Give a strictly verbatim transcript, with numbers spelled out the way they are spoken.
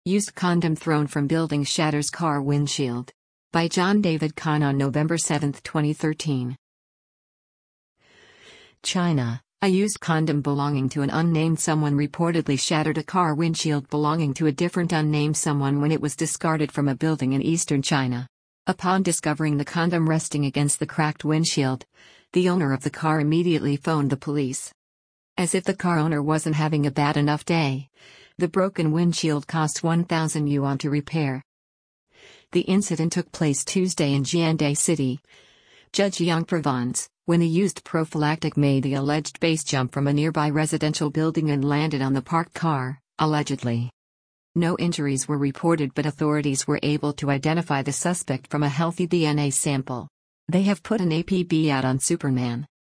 Used condom thrown from building shatters car windshield. By John David Kahn on November seventh, twenty thirteen. China. A used condom belonging to an unnamed someone reportedly shattered a car windshield belonging to a different unnamed someone when it was discarded from a building in eastern China. Upon discovering the condom resting against the cracked windshield, the owner of the car immediately phoned the police. As if the car owner wasn't having a bad enough day, the broken windshield cost one thousand yuan to repair. The incident took place Tuesday in Jiande City, Zhejiang Province, when the used prophylactic made the alleged base jump from a nearby residential building and landed on the parked car, allegedly. No injuries were reported, but authorities were able to identify the suspect from a healthy D N A sample. They have put an A P B out on Superman.